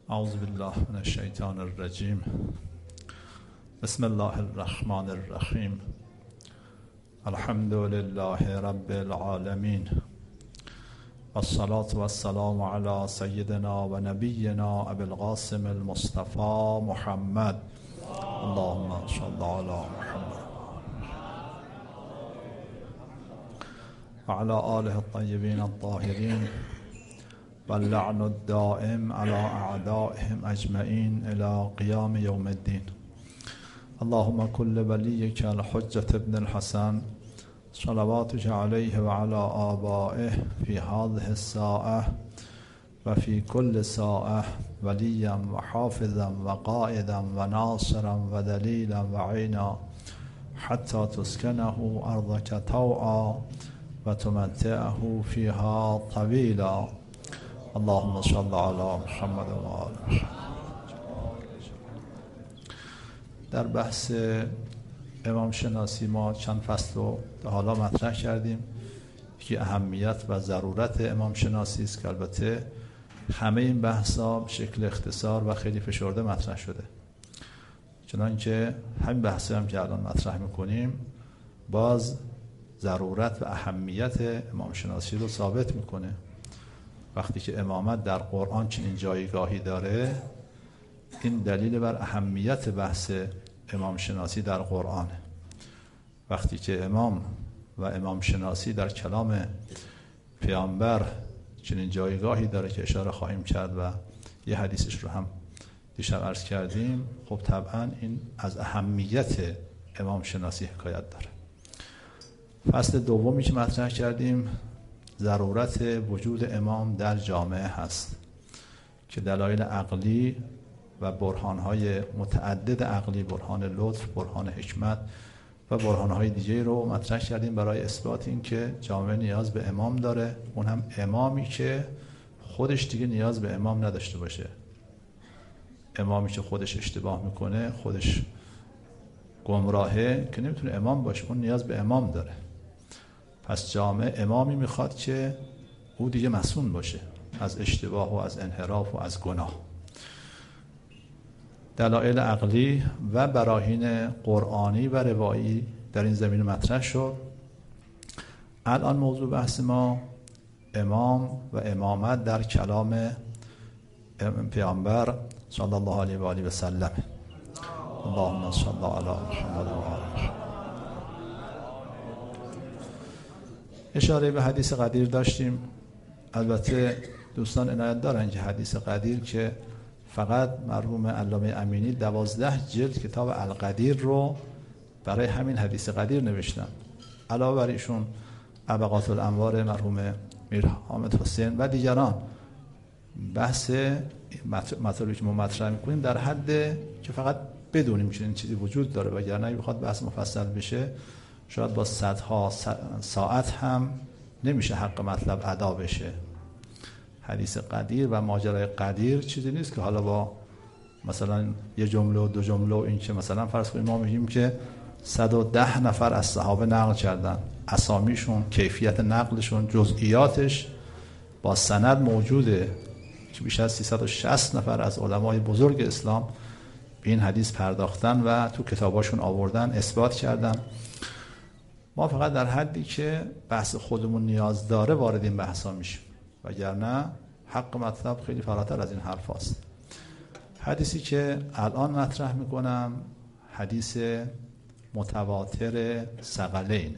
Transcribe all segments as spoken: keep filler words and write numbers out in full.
اعوذ بالله من الشیطان الرجیم. بسم الله الرحمن الرحیم. الحمد لله رب العالمین. والصلاة والسلام علی سیدنا و نبینا ابی القاسم المصطفى محمد. اللهم صل علی محمد و علی آله الطیبین الطاهرین واللعن الدائم على اعدائهم اجمعین الى قیام یوم الدین. اللهم كل وليك الحجة ابن الحسن صلواتك عليه وعلى آبائه في هذه الساعة وفي كل ساعة وليا وحافظا وقائدا وناصرا ودليلا وعينا حتى تسكنه أرضك طوعا وتمتعه فيها طويلا. اللهم صل على محمد و آل محمد. در بحث امام شناسی ما چند فصل رو تا حالا مطرح کردیم که اهمیت و ضرورت امام شناسی است که البته همه این بحثا به شکل اختصار و خیلی فشرده مطرح شده، چنانکه همین بحثی هم که الان مطرح میکنیم باز ضرورت و اهمیت امام شناسی رو ثابت میکنه. وقتی که امامت در قرآن چنین جایگاهی داره، این دلیل بر اهمیت بحث امام شناسی در قرآن. وقتی که امام و امام شناسی در کلام پیامبر چنین جایگاهی داره که اشاره خواهیم کرد و یه حدیثش رو هم دیشب عرض کردیم، خب طبعا این از اهمیت امام شناسی حکایت داره. فصل دومی که مطرح کردیم ضرورت وجود امام در جامعه هست که دلایل عقلی و برهانهای متعدد عقلی، برهان لطف، برهان حکمت و برهانهای دیگه رو مطرح کردیم برای اثبات این که جامعه نیاز به امام داره، اون هم امامی که خودش دیگه نیاز به امام نداشته باشه. امامی که خودش اشتباه میکنه، خودش گمراهه، که نمیتونه امام باشه، اون نیاز به امام داره. پس جامعه امامی میخواد که او دیگه مسئول باشه از اشتباه و از انحراف و از گناه. دلایل عقلی و براهین قرآنی و روایی در این زمینه مطرح شد. الان موضوع بحث ما امام و امامت در کلام پیامبر صلی الله علیه و آله و سلم. اللهم صل علی محمد و آله. اشاره به حدیث قدیر داشتیم. البته دوستان عنایت دارن که حدیث قدیر که فقط مرحوم علامه امینی دوازده جلد کتاب القدیر رو برای همین حدیث قدیر نوشتن. علاوه بر ایشون ابقات الانوار مرحوم میر حامد حسین و دیگران بحث مطالبی که ما مطرح میکنیم در حد که فقط بدونیم که این چیزی وجود داره، وگرنه بخواد بحث مفصل بشه شاید با صدها ساعت هم نمیشه حق مطلب ادا بشه. حدیث قدیر و ماجرای قدیر چیزی نیست که حالا با مثلا یه جمله و دو جمله و این که مثلا فرض کنیم ما میگیم که صد و ده نفر از صحابه نقل کردن، اسامیشون، کیفیت نقلشون، جزئیاتش با سند موجوده که بیش از سیصد و شصت نفر از علمای بزرگ اسلام به این حدیث پرداختن و تو کتاباشون آوردن، اثبات کردن. ما فقط در حدی که بحث خودمون نیاز داره وارد این بحثا میشیم، وگرنه حق مطلب خیلی فراتر از این حرف هست. حدیثی که الان مطرح میکنم حدیث متواتر ثقلینه.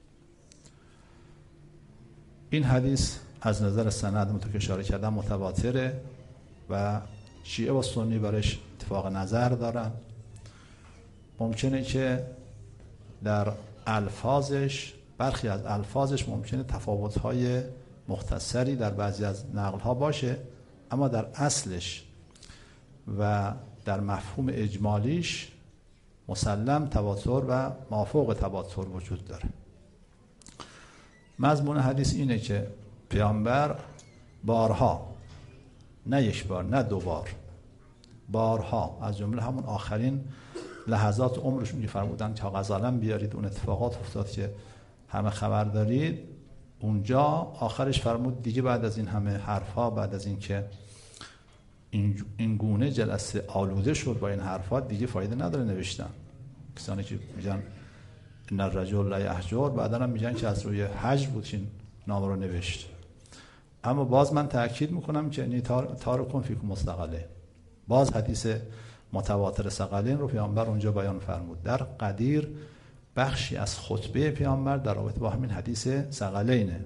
این حدیث از نظر سند متو که اشاره کردم متواتره و شیعه و سنی برش اتفاق نظر دارن. ممکنه که در الفاظش، برخی از الفاظش ممکنه تفاوت‌های مختصری در بعضی از نقل‌ها باشه، اما در اصلش و در مفهوم اجمالیش مسلم تواتر و مافوق تواتر وجود داره. مضمون حدیث اینه که پیامبر بارها، نه یک بار نه دو بار، بارها از جمله همون آخرین لحظات عمرشون که فرمودن تا غزالم بیارید، اون اتفاقات افتاد که همه خبر دارید، اونجا آخرش فرمود دیگه بعد از این همه حرفا، بعد از این که این این گونه جلسه آلوده شد با این حرفات، دیگه فایده نداره نوشتن. کسانی که میگن ان الرجل لا یهجر، بعدا هم میگن که از روی هجر بود این نامه رو نوشت. اما باز من تاکید میکنم که نی تارکون فیکم مستقله، باز حدیث متواتر ثقلین رو پیامبر اونجا بیان فرمود. در قدیر بخشی از خطبه پیامبر در رابطه با همین حدیث ثقلینه.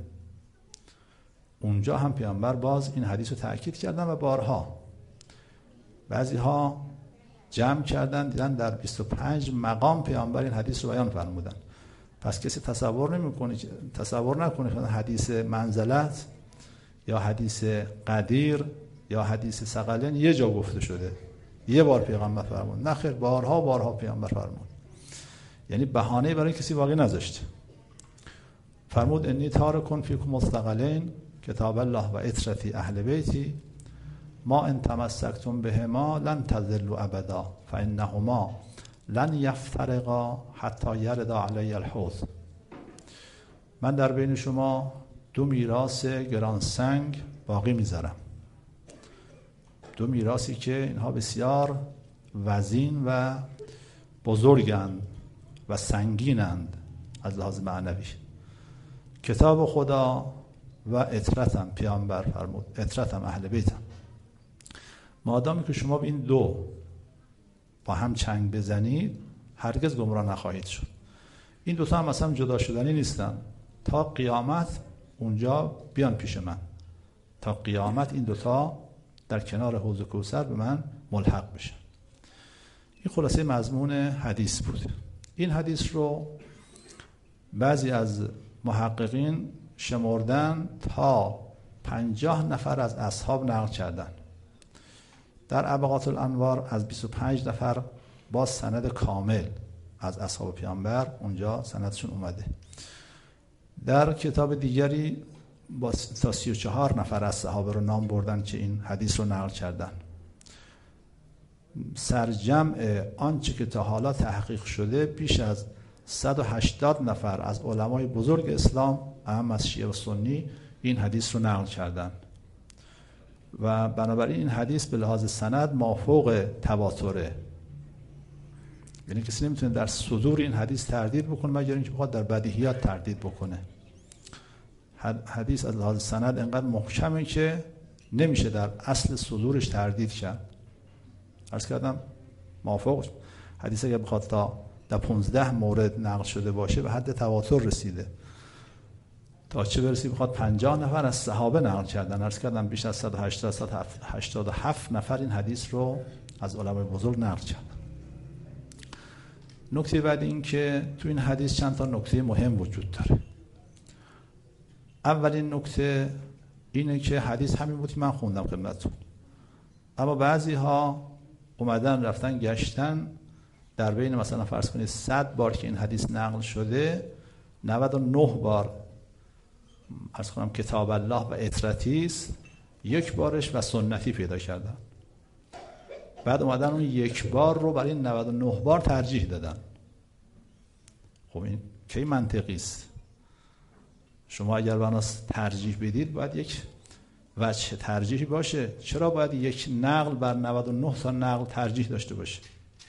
اونجا هم پیامبر باز این حدیث رو تاکید کردن و بارها بعضی ها جمع کردن دیدن در بیست و پنج مقام پیامبر این حدیث رو بیان فرمودن. پس کسی تصور نمیکنه تصور نکنه که حدیث منزلت یا حدیث قدیر یا حدیث ثقلین یه جا گفته شده، یه بار پیغمبر فرمود. نه خیر، بارها بارها پیغمبر فرمود. یعنی بهانه برای کسی باقی نذاشت. فرمود انی تارکون فیکم مستقلین کتاب الله و اطرتی اهل بیتی ما ان تمسکتم بهما لن تضلوا ابدا فانهما لن یفترقا حتی یردا علی الحوض. من در بین شما دو میراث گرانسنگ باقی میذارم، دو میراثی که اینها بسیار وزین و بزرگند و سنگینند از لحاظ معنوی. کتاب خدا و اطرتم، پیامبر فرمود اطرتم اهل بیتم. مادامی که شما به این دو با هم چنگ بزنید هرگز گمراه نخواهید شد. این دوتا هم اصلا جدا شدنی نیستن، تا قیامت اونجا بیان پیش من، تا قیامت این دوتا در کنار حوض کوثر به من ملحق بشن. این خلاصه مضمون حدیث بود. این حدیث رو بعضی از محققین شمردن تا پنجاه نفر از اصحاب نقل کردن. در ابقات الانوار از بیست و پنج نفر با سند کامل از اصحاب پیامبر اونجا سندشون اومده. در کتاب دیگری با تا سی و چهار نفر از صحابه رو نام بردن که این حدیث رو نقل کردن. سرجمع آنچه که تا حالا تحقیق شده بیش از صد و هشتاد نفر از علمای بزرگ اسلام، اهم از شیعه و سنی، این حدیث رو نقل کردن و بنابراین این حدیث به لحاظ سند مافوق تواتره. یعنی کسی نمیتونه در صدور این حدیث تردید بکنه مگر اینکه بخواد در بدیهیات تردید بکنه. حدیث از لحاظ سند انقدر محکمه که نمیشه در اصل صدورش تردید کرد. عرض کردم مافوق حدیث اگه بخواد تا در پانزده مورد نقل شده باشه به حد تواتر رسیده، تا چه برسی بخواد پنجاه نفر از صحابه نقل کردن. عرض کردم بیش از صد و هشتاد و هفت نفر این حدیث رو از علمای بزرگ نقل کردن. نکته بعد این که تو این حدیث چند تا نکته مهم وجود داره. اولین نکته اینه که حدیث همین بود که من خوندم خدمتتون، اما بعضی ها اومدن رفتن گشتن در بین مثلا فرض کنید صد بار که این حدیث نقل شده نود و نه بار عرض کنم کتاب الله و اطرتی است، یک بارش و سنتی پیدا کردن. بعد اومدن اون یک بار رو برای نود و نه بار ترجیح دادن. خب این کی منطقی است؟ شما اگر بنا ترجیح بدید باید یک وجه ترجیحی باشه. چرا باید یک نقل بر نود و نه تا نقل ترجیح داشته باشه؟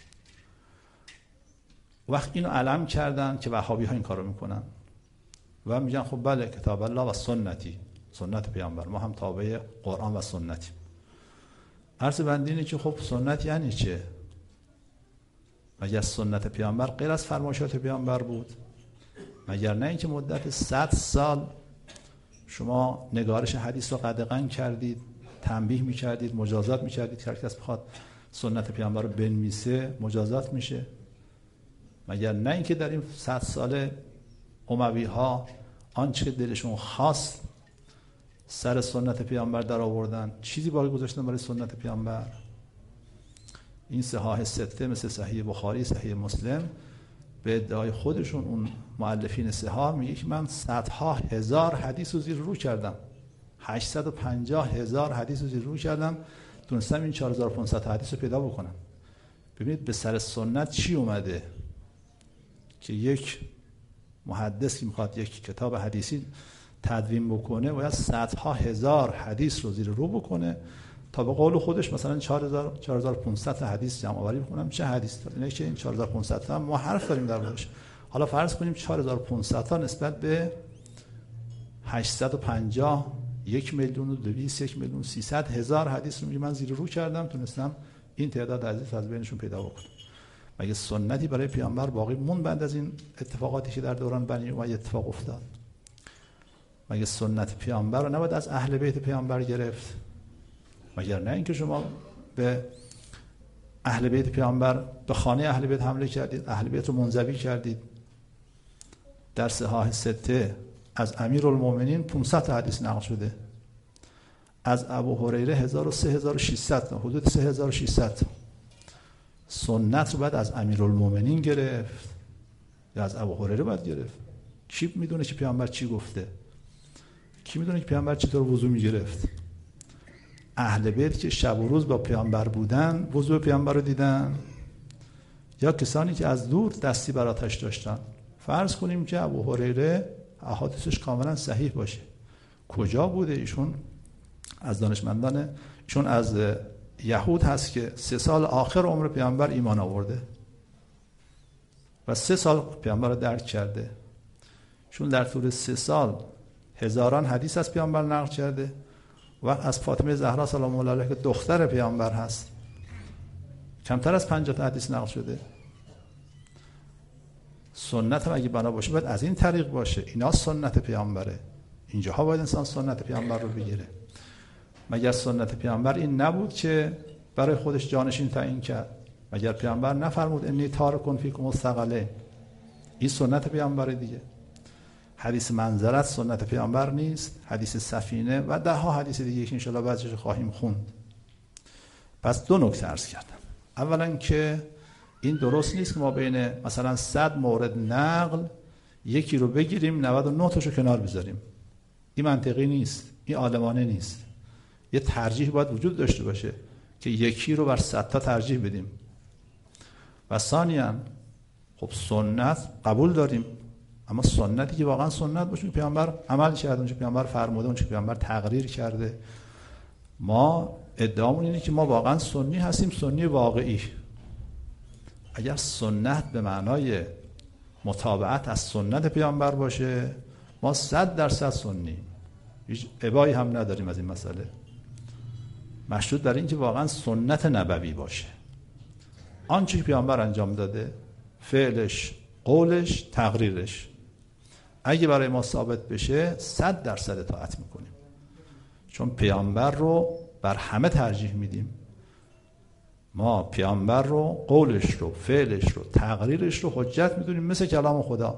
وقت اینو علم کردن که وهابی ها این کارو میکنن و میگن خب بله کتاب الله و سنتی، سنت پیامبر، ما هم تابع قرآن و سنتیم. عرض بندینه که خب سنت یعنی چه؟ مگر سنت پیامبر غیر از فرمایشات پیامبر بود؟ مگر نه اینکه مدت صد سال شما نگارش حدیث رو قدغن کردید، تنبیه میکردید، مجازات میکردید که هر کس بخواد سنت پیامبر رو بنویسه مجازات میشه؟ مگر نه اینکه در این صد سال اموی ها آنچه دلشون خواست سر سنت پیامبر در آوردن، چیزی باقی گذاشتن برای سنت پیامبر؟ این صحاح سته مثل صحیح بخاری، صحیح مسلم، به ادعای خودشون اون مؤلفین صحاح میگه که من صدها هزار حدیث رو زیر رو کردم، هشتصد و پنجاه هزار حدیث رو زیر رو کردم، تونستم این چهار هزار و پانصد حدیث رو پیدا بکنم. ببینید به سر سنت چی اومده که یک محدث که میخواد یک کتاب حدیثی تدوین بکنه باید صدها هزار حدیث رو زیر رو بکنه تا به قول خودش مثلا چهار هزار چهار هزار و پانصد حدیث جمع آوری بکنم چه حدیث داره؟ اینه که این چهار هزار و پانصد تا ما حرف داریم در موردش. حالا فرض کنیم چهار هزار و پانصد تا نسبت به هشتصد و پنجاه، یک میلیون و دویست، یک میلیون و سیصد هزار حدیث رو من زیر رو کردم، تونستم این تعداد حدیث از بینشون پیدا بکنم. مگه سنتی برای پیامبر باقی مون بعد از این اتفاقاتی که در دوران بنی امیه اتفاق افتاد؟ مگه سنت پیامبر رو نباید از اهل بیت پیامبر گرفت؟ مگر نه اینکه شما به اهل بیت پیامبر، به خانه اهل بیت حمله کردید، اهل بیت رو منزوی کردید. در صحاح سته از امیرالمومنین پانصد تا حدیث نقل شده، از ابو هریره هزار و سه و ششصد تا، حدود سه هزار و ششصد تا. سنت رو باید از امیرالمومنین گرفت یا از ابو هریره باید گرفت؟ کی میدونه که پیامبر چی گفته؟ کی میدونه که پیامبر چطور وضو میگرفت؟ اهل بیت که شب و روز با پیامبر بودن وضو پیامبر رو دیدن، یا کسانی که از دور دستی بر آتش داشتن؟ فرض کنیم که ابو هریره احادیثش کاملا صحیح باشه، کجا بوده ایشون؟ از دانشمندان ایشون از یهود هست که سه سال آخر عمر پیامبر ایمان آورده و سه سال پیامبر رو درک کرده. چون در طول سه سال هزاران حدیث از پیامبر نقل کرده و از فاطمه زهرا سلام الله علیها که دختر پیامبر هست کمتر از پنجاه تا حدیث نقل شده. سنت هم اگه بنا باشه باید از این طریق باشه. اینا سنت پیامبره، اینجاها باید انسان سنت پیامبر رو بگیره. مگر سنت پیامبر این نبود که برای خودش جانشین تعیین کرد؟ مگر پیامبر نفرمود انی تارکون فیکم الثقلین؟ این سنت پیامبره دیگه. حدیث منزلت سنت پیامبر نیست؟ حدیث سفینه و ده ها حدیث دیگه که انشاءالله بعضیش خواهیم خوند. پس دو نکته عرض کردم. اولا که این درست نیست که ما بین مثلا صد مورد نقل یکی رو بگیریم نود و نه تاشو کنار بذاریم. این منطقی نیست، این عالمانه نیست. یه ترجیح باید وجود داشته باشه که یکی رو بر صد تا ترجیح بدیم. و ثانیاً خب سنت قبول داریم، اما سنتی که واقعا سنت باشه که پیامبر عمل کرده، اون که پیامبر فرموده، اون که پیامبر تقریر کرده. ما ادعامون اینه که ما واقعا سنی هستیم، سنی واقعی. اگر سنت به معنای متابعت از سنت پیامبر باشه ما صد درصد سنی، هیچ ابایی هم نداریم از این مسئله. مشروط بر این که واقعا سنت نبوی باشه، آنچه که پیامبر انجام داده، فعلش، قولش، تقریرش، اگه برای ما ثابت بشه صد درصد اطاعت میکنیم، چون پیامبر رو بر همه ترجیح میدیم. ما پیامبر رو، قولش رو، فعلش رو، تقریرش رو حجت میدونیم مثل کلام خدا.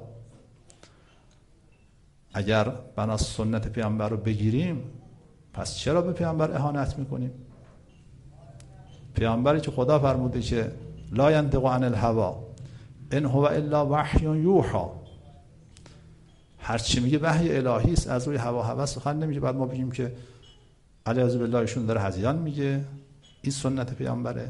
اگر بنا سنت پیامبر رو بگیریم پس چرا به پیامبر اهانت میکنیم؟ پیامبری که خدا فرموده که لا ینطق عن الهوی ان هو الا وحی یوحی، هر چی میگه وحی الهی است، از روی هوا هوس سخن نمیگه. بعد ما بگیم که علیه بالله ایشون داره هذیان میگه. این سنت پیامبره.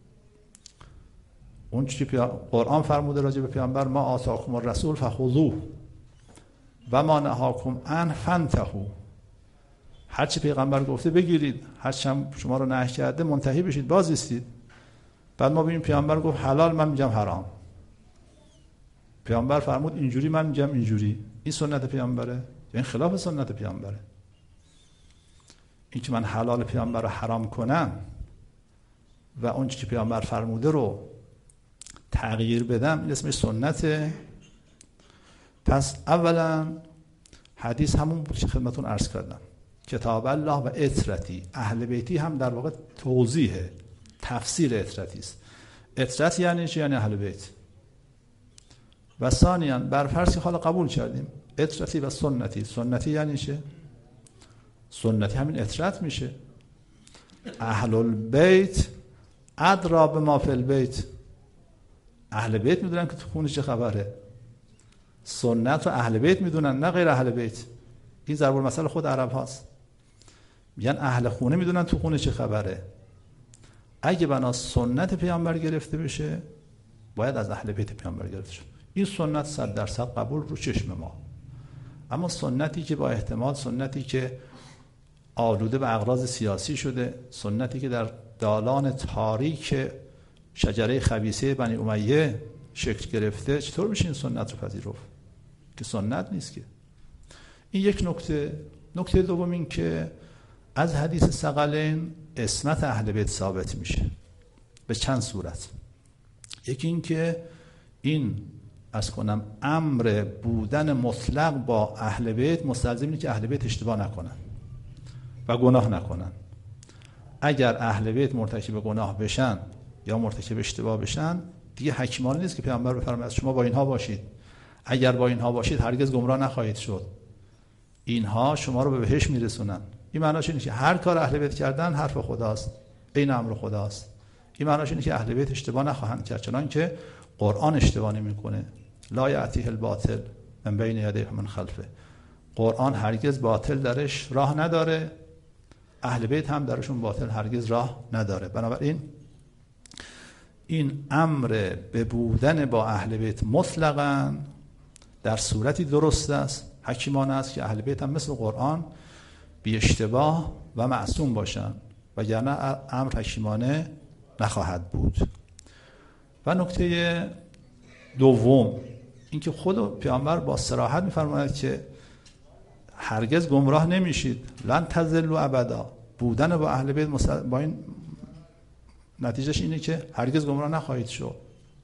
اون چی که قرآن فرموده راجع به پیامبر ما آتاکم الرسول فخذوه و ما نهاکم عنه فانتهوا، هر چی پیغمبر گفته بگیرید، هر چی شما رو نهی کرده منتهی بشید، باز ایستید. بعد ما ببینیم پیامبر گفت حلال، من میگم حرام. پیامبر فرمود اینجوری، من میگم اینجوری. این سنت پیامبره؟ این خلاف سنت پیامبره. این که من حلال پیامبر رو حرام کنم و اون چی که پیامبر فرموده رو تغییر بدم، این اسمش سنته. پس اولا حدیث همون بود که خدمتون عرض کردم، کتاب الله و اطرتی. اهل بیتی هم در واقع توضیح تفسیر اطرتی است. اطرت یعنی چی؟ یعنی اهل بیت. و ثانیاً بر فرض که حالا قبول کردیم اطرتی و سنتی، سنتی یعنی چه؟ سنتی همین اطرت میشه. اهل البیت ادرا بما فی البیت، اهل بیت میدونن که تو خونه چه خبره. سنت رو اهل بیت میدونن، نه غیر اهل بیت. این ضرب المثل خود عرب هاست، میگن اهل خونه میدونن تو خونه چه خبره. اگه بنا سنت پیامبر گرفته بشه باید از اهل بیت پیامبر گرفته شه. این سنت صد درصد قبول رو چشم ما. اما سنتی که با احتمال، سنتی که آلوده به اغراض سیاسی شده، سنتی که در دالان تاریک شجره خبیثه بنی امیه شکل گرفته، چطور میشه این سنت رو پذیرفت که سنت نیست که؟ این یک نکته. نکته دوم این که از حدیث ثقلین عصمت اهل بیت ثابت میشه به چند صورت. یکی این که این از کنم امر بودن مطلق با اهل بیت مستلزم اینه که اهل بیت اشتباه نکنن و گناه نکنن. اگر اهل بیت مرتکب گناه بشن یا مرتکب اشتباه بشن، دیگه حکیمانه نیست که پیامبر بفرماید شما با اینها باشید، اگر با اینها باشید هرگز گمراه نخواهید شد، اینها شما رو به بهشت میرسونن. این معناش اینه که هر کار اهل بیت کردن حرف خداست، این امر خداست. این معناش اینه که اهل بیت اشتباه نخواهند کرد، چنان که قرآن اشتباه نمیکنه. لا یأتیه الباطل من بین یدیه من خلفه. قرآن هرگز باطل درش راه نداره، اهل بیت هم درشون باطل هرگز راه نداره. بنابراین این امر به بودن با اهل بیت مطلقاً در صورتی درست است، حکیمانه است که اهل بیت هم مثل قرآن بی اشتباه و معصوم باشن، وگرنه امر حکیمانه نخواهد بود. و نکته دوم اینکه خود پیامبر با صراحت می‌فرماید که هرگز گمراه نمیشید، لن تضلوا ابدا. بودن با اهل بیت با این نتیجهش اینه که هرگز گمراه نخواهید شد.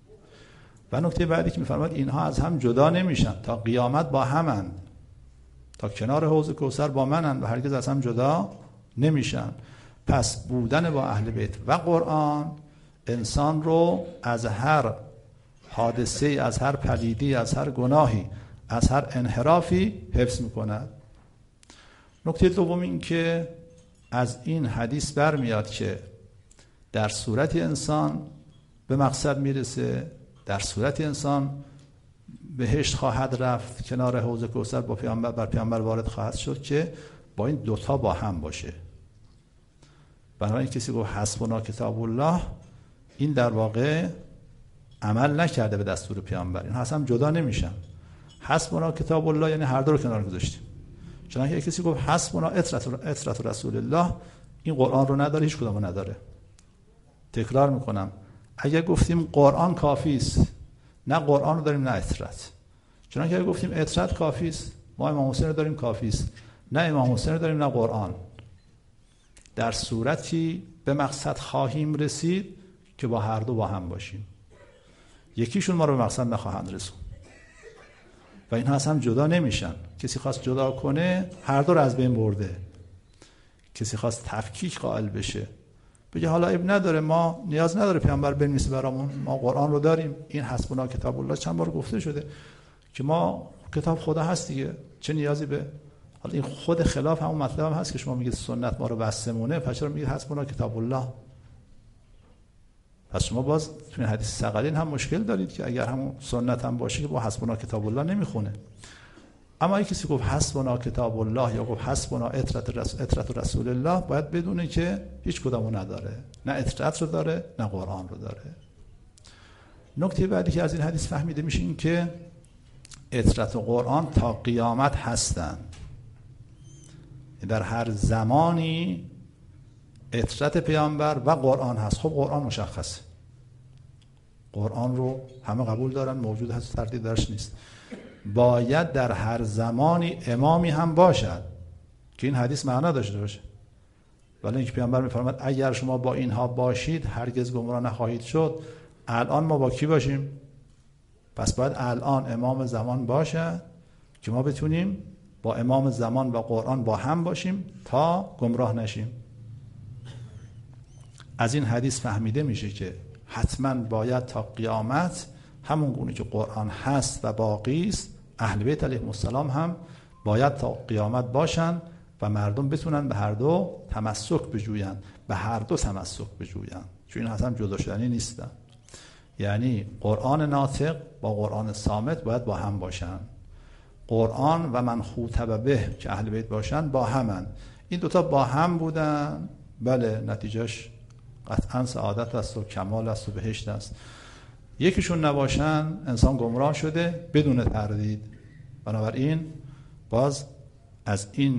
و نکته بعدی که می‌فرماید اینها از هم جدا نمیشن، تا قیامت با همند، تا کنار حوض کوثر با منند و هرگز از هم جدا نمیشن. پس بودن با اهل بیت و قرآن انسان رو از هر حادثه، از هر پلیدی، از هر گناهی، از هر انحرافی حفظ میکند. نکته دوم این که از این حدیث برمیاد که در صورت انسان به مقصد میرسه، در صورت انسان بهشت خواهد رفت، کنار حوض کوثر با پیامبر بر پیامبر وارد خواهد شد، که با این دوتا با هم باشه. بنابراین کسی گفت حسبنا کتاب الله، این در واقع عمل نکرده به دستور پیامبر، این اصلا جدا نمیشن. حسبنا کتاب الله یعنی هر دو رو کنار گذاشتیم. چنانکه کسی گفت حسبنا اطرت رسول الله، این قرآن رو نداره، هیچ کدومو نداره. تکرار میکنم، اگر گفتیم قرآن کافی است، نه قرآن رو داریم نه اطرت. چنانکه اگر گفتیم اطرت کافی است، ما امام حسین رو داریم کافی است، نه امام حسین رو داریم نه قرآن. در صورتی به مقصد خواهیم رسید که با هر دو با هم باشیم. یکیشون ما رو به مقصد نخواهند رسون و اینها اصلا جدا نمیشن. کسی خواست جدا کنه، هر دو رو از بین برده. کسی خواست تفکیک قائل بشه، بگه حالا اب نداره، ما نیاز نداره پیامبر بنویسه برامون، ما قرآن رو داریم، این حسبنا کتاب الله چند بار گفته شده که ما کتاب خدا هست دیگه، چه نیازی به، حالا این خود خلاف همون مطلب هم هست که شما میگید سنت ما رو بسمونه، پس چرا میگید حسبنا کتاب الله؟ پس شما باز تو این حدیث ثقلین هم مشکل دارید که اگر همون سنت هم باشه که با حسبنا کتاب الله نمیخونه. اما اگه کسی گفت حسبنا کتاب الله یا گفت حسبنا اطرت رسول, اطرت رسول الله، باید بدونه که هیچ کدومو نداره، نه اطرت رو داره نه قرآن رو داره. نکته بعدی که از این حدیث فهمیده میشه این که اطرت و قرآن تا قیامت هستند. در هر زمانی اطرت پیامبر و قرآن هست. خب قرآن مشخصه، قرآن رو همه قبول دارن، موجود هست، تردید درش نیست. باید در هر زمانی امامی هم باشد که این حدیث معنا داشته باشه. ولی اینکه پیامبر میفرماد اگر شما با اینها باشید هرگز گمراه نخواهید شد، الان ما با کی باشیم؟ پس باید الان امام زمان باشد که ما بتونیم با امام زمان و قرآن با هم باشیم تا گمراه نشیم. از این حدیث فهمیده میشه که حتما باید تا قیامت همون گونه که قرآن هست و باقی است، اهل بیت علیهم السلام هم باید تا قیامت باشن و مردم بتونن به هر دو تمسک بجوین، به هر دو تمسک بجوین، چون این اصلا جدا شدنی نیستن. یعنی قرآن ناطق با قرآن صامت باید با هم باشن، قرآن و من خوطب به که اهل بیت باشن با همن. این دوتا با هم بودن، بله نتیجهش قطعا سعادت است و کمال است و بهشت است. یکیشون نباشن انسان گمراه شده بدون تردید. بنابراین باز از این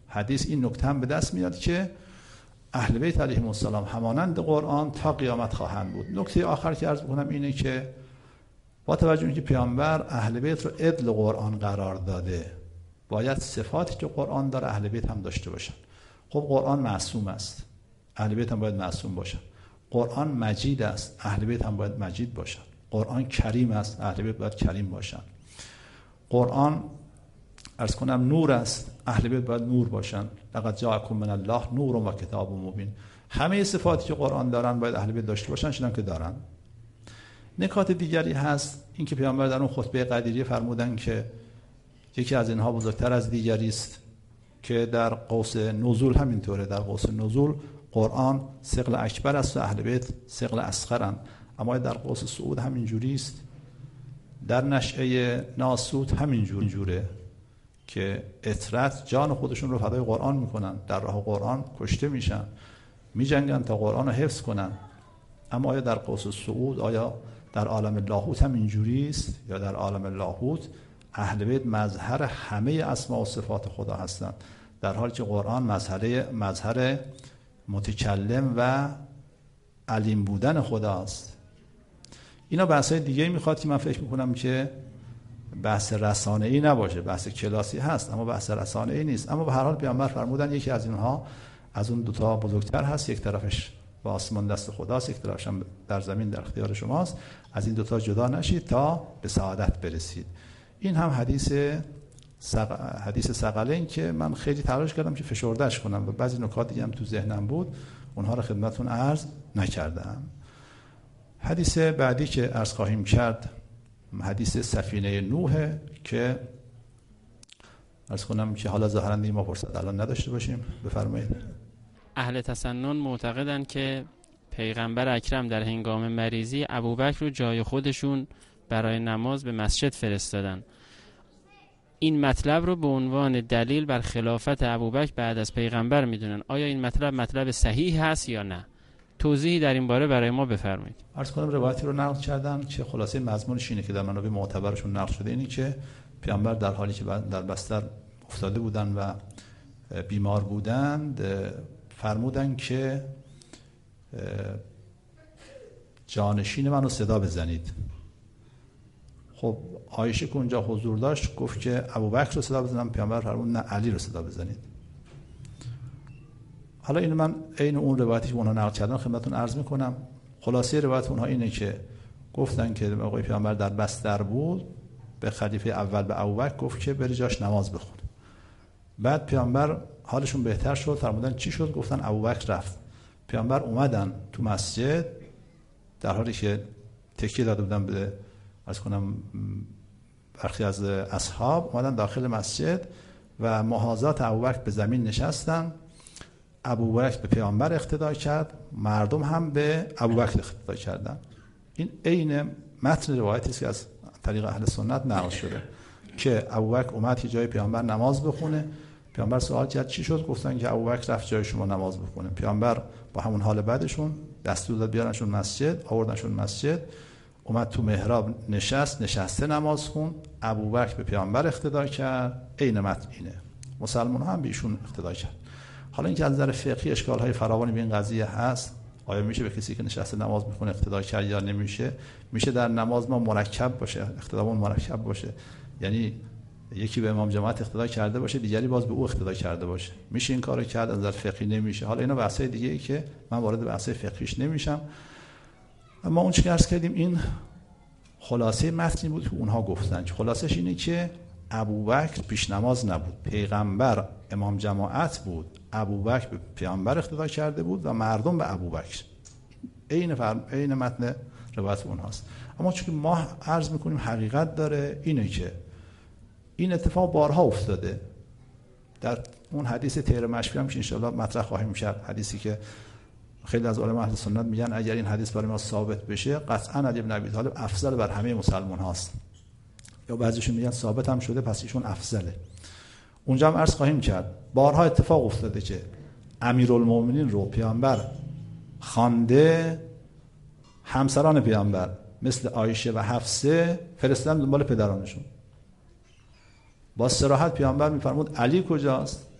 حدیث این نکته هم به دست میاد که اهل بیت علیهم السلام همانند قرآن تا قیامت خواهند بود. نکته آخر که عرض بکنم اینه که با توجه که پیامبر اهل بیت رو عدل قرآن قرار داده، باید صفاتی که قرآن داره اهل بیت هم داشته باشن. خب قرآن معصوم است، اهل بیت هم باید معصوم باشن. قرآن مجید است، اهل بیت هم باید مجید باشن. قرآن کریم است، اهل بیت باید کریم باشن. قرآن عرض کنم نور است، اهل بیت باید نور باشن. لقد جاءکم من الله نور و کتاب مبین. همه صفاتی که قرآن دارن باید اهل بیت داشته باشن، چنانکه دارن. نکات دیگری هست، این که پیامبر در اون خطبه قدیریه فرمودن که یکی از اینها بزرگتر از دیگری است، که در قوس نزول همینطوره. در قوس نزول قرآن ثقل اکبر است و اهل بیت ثقل اصغرند، اما در قوس صعود همینجوری است. در نشأه ناسوت همینجوری جوره که اطرت جان خودشون رو فدای قرآن میکنن، در راه قرآن کشته میشن، میجنگن تا قرآن رو حفظ کنن. اما آیا در قوس صعود، آیا در عالم لاهوت هم اینجوری است؟ یا در عالم لاهوت اهل بیت مظهر همه اسما و صفات خدا هستند، در حالی که قرآن مظهر مظهر متکلم و علیم بودن خداست. اینا بحث‌های دیگه میخواد که من فکر میکنم که بحث رسانه‌ای نباشه، بحث کلاسی هست اما بحث رسانه‌ای نیست. اما به هر حال پیامبر فرمودن یکی از اینها از اون دوتا بزرگتر هست، یک طرفش با آسمان دست خداست، یک طرفش هم در زمین در اختیار شماست. از این دوتا جدا نشید تا به سعادت برسید. این هم حدیث سق... حدیث ثقلین که من خیلی تلاش کردم که فشردهش کنم و بعضی نکات دیگه هم تو ذهنم بود، اونها رو خدمتتون عرض نکردم. حدیث بعدی که عرض خواهیم کرد حدیث سفینه نوح که عرض کنم که حالا ظاهراً ما فرصت الان نداشته باشیم. بفرمایید. اهل تسنن معتقدند که پیغمبر اکرم در هنگام مریضی ابوبکر رو جای خودشون برای نماز به مسجد فرستادن. این مطلب رو به عنوان دلیل بر خلافت ابوبکر بعد از پیغمبر میدونن. آیا این مطلب مطلب صحیح هست یا نه؟ توضیحی در این باره برای ما بفرمایید. عرض کنم روایتی رو نقل کردن که خلاصه مضمونش اینه که در منابع معتبرشون نقل شده، اینی که پیامبر در حالی که در بستر افتاده بودن و بیمار بودند فرمودن که جانشین منو صدا بزنید. خب عایشه که اونجا حضور داشت گفت که ابوبکر رو صدا بزنم. پیامبر فرمود نه علی رو صدا بزنید. حالا اینو من عین اون روایتی که اونها نقل کردن خدمتتون عرض میکنم. خلاصه روایت اونها اینه که گفتن که آقای پیامبر در بستر بود، به خلیفه اول به ابوبکر گفت که بری جاش نماز بخون. بعد پیامبر حالشون بهتر شد، فرمودن چی شد؟ گفتن ابوبکر رفت. پیامبر اومدن تو مسجد در حالی که تکیه داده بودن به عرض کنم برخی از اصحاب، اومدن داخل مسجد و محاذات ابوبکر به زمین نشستن. ابوبکر به پیامبر اقتدا کرد، مردم هم به ابوبکر اقتدا کردن. این عین متن روایتی است که از طریق اهل سنت نقل شده که ابوبکر اومد که جای پیامبر نماز بخونه. پیامبر سوال کرد چی شد؟ گفتن که ابوبکر رفت جای شما نماز بخونه. پیامبر با همون حال بعدشون دستور داد بیارنشون مسجد، آوردنشون مسجد. اومد تو محراب نشست، نشسته نماز خون. ابوبکر به پیامبر اقتدا کرد. عین متن اینه. مسلمان هم به ایشون اقتدا کرد. حالا اینکه از نظر فقهی اشکال‌های فراوانی به این قضیه هست، آیا میشه به کسی که نشسته نماز میخونه اقتدا کرد یا نمیشه؟ میشه در نماز ما مرکب باشه، اقتدامون مرکب باشه، یعنی یکی به امام جماعت اقتدا کرده باشه، دیگری باز به او اقتدا کرده باشه. میشه این کارو کرد؟ از نظر فقهی نمیشه. حالا اینا بحثای دیگه ای که من وارد بحثای فقهیش نمیشم. اما اون چیزی که عرض کردیم این خلاصه متنی بود که اونها گفتن. خلاصش اینه که ابوبکر پیش نماز نبود، پیغمبر امام جماعت بود، ابوبکر به پیامبر اقتدا کرده بود و مردم به ابوبکر. عین فرم عین متن روایت اونهاست. اما چون ما عرض میکنیم حقیقت داره اینه که این اتفاق بارها افتاده. در اون حدیث تیر مشفی هم که انشاءالله مطرح خواهیم کرد، حدیثی که خیلی از علما اهل سنت میگن اگر این حدیث برای ما ثابت بشه قطعا علی بن ابی طالب افضل بر همه مسلمان هاست، یا بعضیشون میگن ثابت هم شده پس ایشون افضله. اونجا هم عرض خواهیم کرد بارها اتفاق افتاده که امیرالمومنین رو پیامبر خوانده، همسران پیامبر مثل عایشه و حفصه فرستادن دنبال پدرانشون. با صراحت پیامبر میفرمود علی کجاست؟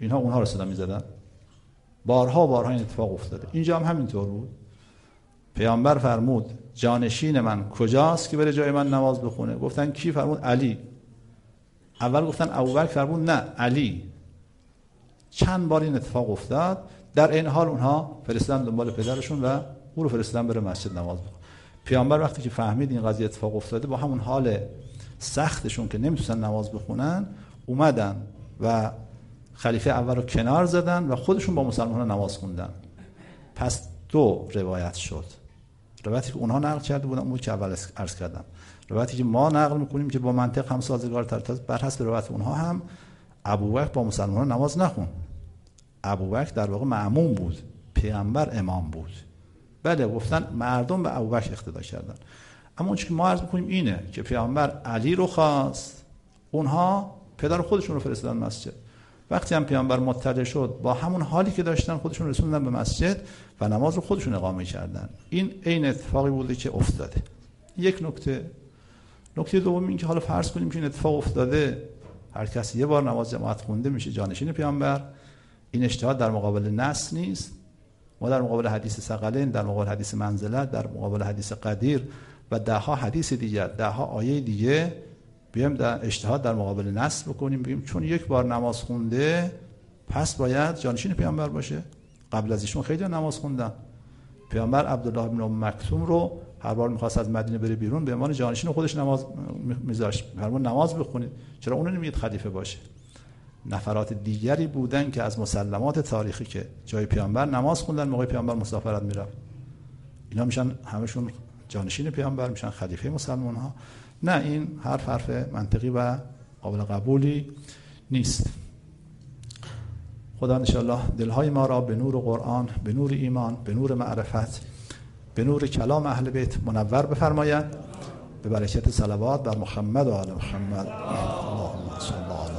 اینها اونها رو صدا می‌زدن. بارها بارها این اتفاق افتاده. اینجا هم همینطور بود. پیامبر فرمود جانشین من کجاست که بره جای من نماز بخونه؟ گفتن کی؟ فرمود علی. اول گفتن ابوبکر، فرمود نه علی. چند بار این اتفاق افتاد. در این حال اونها فرستادن دنبال پدرشون و او رو فرستادن بره مسجد نماز بخونه. پیامبر وقتی که فهمید این قضیه اتفاق افتاده، با همون حال سختشون که نمیتونن نماز بخونن، اومدن و خلیفه اول رو کنار زدن و خودشون با مسلمانان نماز خوندن. پس دو روایت شد. روایتی که اونها نقل کرده بودن، اون که اول عرض کردم، روایتی که ما نقل میکنیم که با منطق هم سازگار تر، بر حسب روایت اونها هم ابوبکر با مسلمانان نماز نخوند. ابوبکر در واقع مأموم بود، پیامبر امام بود. بله گفتن مردم به ابوبکر اقتدا کردن، اما اون چیزی که ما عرض میکنیم اینه که پیامبر علی رو خواست، اونها پدر خودشون رو فرستادن مسجد. وقتی هم پیامبر مطلع شد، با همون حالی که داشتن خودشون رسوندن به مسجد و نماز رو خودشون اقامه کردن. این عین اتفاقی بوده که افتاده. یک نکته. نکته دوم این که حالا فرض کنیم که این اتفاق افتاده، هر کسی یه بار نماز جماعت خونده میشه جانشین پیامبر. این اجتهاد در مقابل نص نیست. ما در مقابل حدیث ثقلین، در مقابل حدیث منزلت، در مقابل حدیث قدیر و ده ها حدیث دیگه، ده ها آیه دیگه بیایم در اجتهاد در مقابل نص بکنیم، بگیم چون یک بار نماز خونده پس باید جانشین پیامبر باشه. قبل از ایشون خیلی نماز خوندن. پیامبر عبدالله بن ام مکتوم رو هر بار می‌خواست از مدینه بره بیرون به عنوان جانشین خودش نماز می‌ذاشت. فرمود نماز بخونید. چرا اون نمیاد خلیفه باشه؟ نفرات دیگری بودن که از مسلمات تاریخی که جای پیامبر نماز خوندن موقع پیامبر مسافرت میرفت. اینا میشن همشون جانشین پیامبر، میشن خلیفه مسلمان ها. نه، این حرف حرف منطقی و قابل قبولی نیست. خدا انشاءالله دلهای ما را به نور قرآن، به نور ایمان، به نور معرفت، به نور کلام اهل بیت منور بفرماید. به برکت صلوات بر محمد و آل محمد. اللهم صل